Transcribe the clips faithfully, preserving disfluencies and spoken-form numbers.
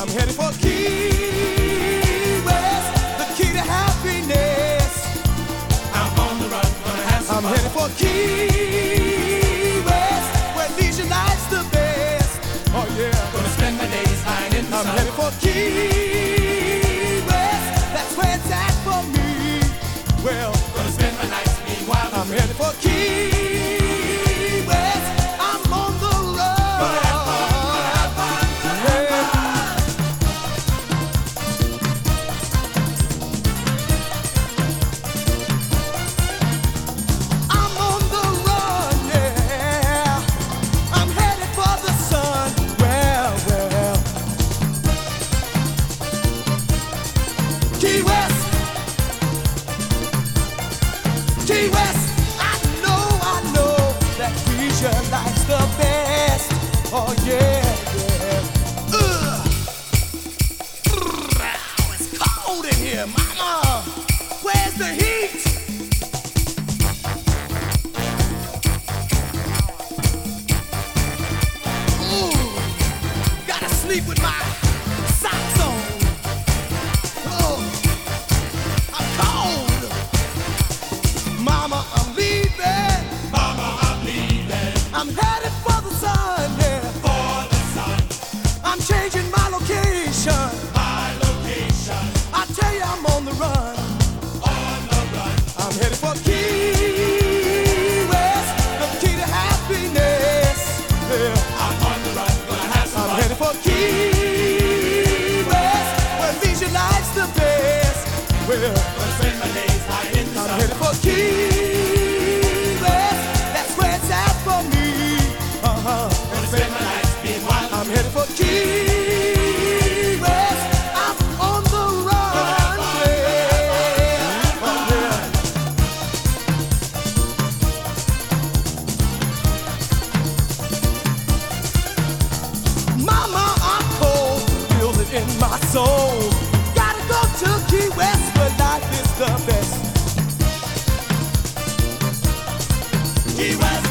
headed for Key West, the key to happiness. I'm on the run, gonna have some I'm fun. headed for Key West, where leisure life's the best. Oh yeah. Gonna spend my days lying in the I'm sun. headed for Key West, that's where it's at for me. Well, Gonna spend my nights being wild and I'm free. headed for Key West, I'm on the run. Gonna have fun, gonna have fun, gonna have fun. I'm on the run, yeah. I'm headed for the sun. Well, well. Key West. Key West. I know, I know that leisure life's the best. Oh yeah, yeah. Ugh. Brrr, it's cold in here, mama. Where's the heat? Ooh, gotta sleep with my socks on. Oh, I'm cold. Mama, I'm leaving. Mama, I'm leaving I'm headed for the sun, yeah. for the sun. I'm changing my location. My location, I tell you, I'm on the run. on the run. I'm headed for Key West, the key to happiness. Yeah. I'm on the run, gonna have some I'm fun. headed for Key West, where leisure life's the best. Well, Gonna spend my days lying in the I'm sun. headed for Key West, that's where it's at for me. Uh-huh. Gonna spend my nights being wild I'm and headed for Key West, I'm on the run. Yeah. Oh, yeah. Mama, I'm cold, feel it in my soul. Gotta go to Key West where life is the best. Key West.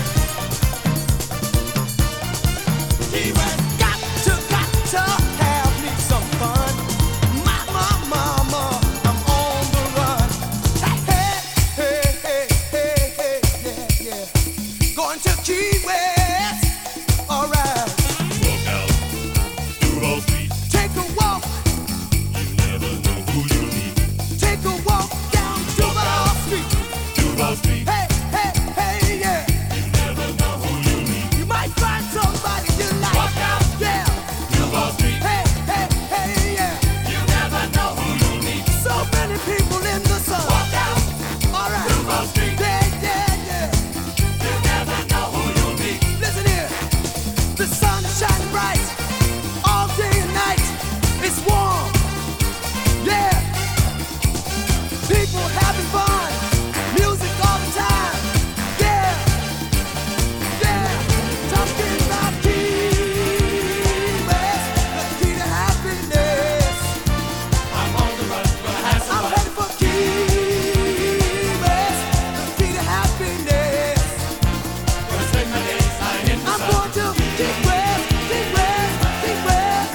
Key West. Got to, got to have me some fun. Mama, mama, I'm on the run. Hey, hey, hey, hey, hey, yeah, yeah. Going to Key West, alright. Walk out Duval Street. Take a walk, You never know who you'll meet. take a walk down Duval Street. Duval Street. Hey, hey, hey, yeah. You never know who you'll meet. You might find somebody you like. Walk out Yeah. Duval Street. Hey, hey, hey, yeah. You never know who you'll meet. So many people in the sun. Walk out Alright. Duval Street. Yeah, yeah, yeah. You never know who you'll meet. Listen here. The sun is shining bright all day and night. It's warm. Yeah. People having fun. Music all the time. Yeah. Yeah. Talking about Key West, the key to happiness. I'm on the run, gonna have some I'm fun. headed for Key West, the key to happiness. Gonna spend my days lying in the I'm sun. going to Key West, Key West, Key West.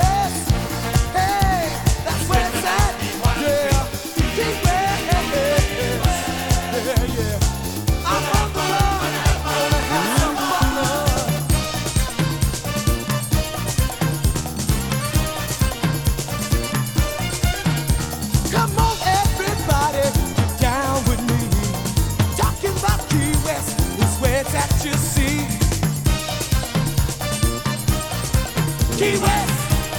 Hey, that's where it's at. Yeah, Key West. Yeah, yeah. I'm on the run. Gonna have some fun. Come on, everybody, get down with me. Talking about Key West is where it's at, you see. Key West.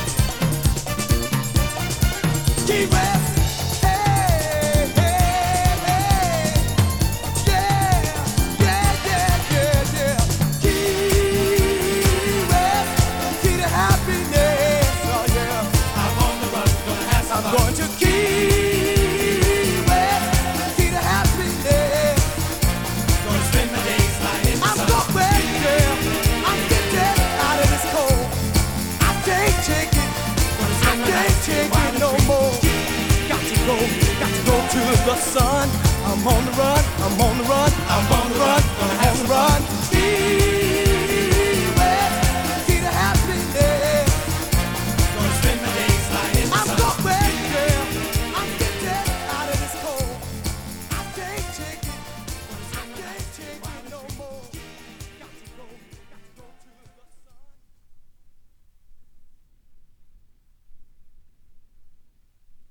Key West. Hey, hey, hey. Yeah, yeah, yeah, yeah, yeah. Key West, key to happiness. Oh, yeah. I'm on the run, gonna have some I'm fun. going to Key West, key to happiness. Gonna spend my days lying in the I'm sun. going, yeah. I'm getting out of this cold. I can't take it. Gonna I spend my can't nights take being wild it and no free. more. Got to go, got to go to the sun. I'm on the run, I'm on the run.